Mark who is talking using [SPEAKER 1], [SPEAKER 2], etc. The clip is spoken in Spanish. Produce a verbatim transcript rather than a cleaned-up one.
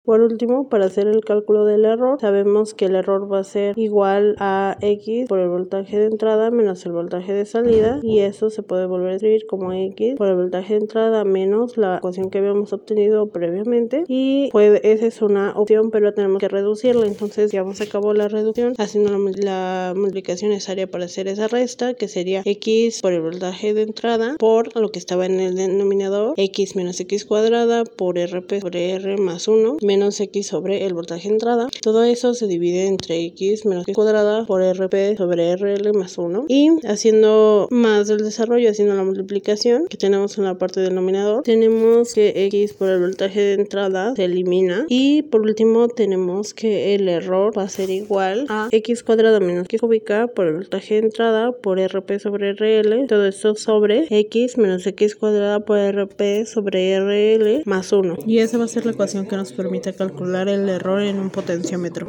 [SPEAKER 1] Por último, para hacer el cálculo del error, sabemos que el error va a ser igual a X por el voltaje de entrada menos el voltaje de salida, y eso se puede volver a escribir como X por el voltaje de entrada menos la ecuación que habíamos obtenido previamente, y pues esa es una opción, pero tenemos que reducirla. Entonces ya se acabó la reducción haciendo la, la multiplicación necesaria para hacer esa resta, que sería X por el voltaje de entrada por lo que estaba en el denominador, X menos X cuadrada por R P sobre R más uno menos X sobre el voltaje de entrada. Todo eso se divide entre X menos X cuadrada por R P sobre R L más uno, y haciendo más del desarrollo, haciendo la multiplicación que tenemos en la parte del denominador, tenemos que X por el voltaje de entrada se elimina, y por último tenemos que el error va a ser igual a X cuadrada menos X cúbica por el voltaje de entrada por R P sobre R L, todo esto sobre X menos X cuadrada por R P sobre R L más uno, y esa va a ser la ecuación que nos permite calcular el error en un potenciómetro.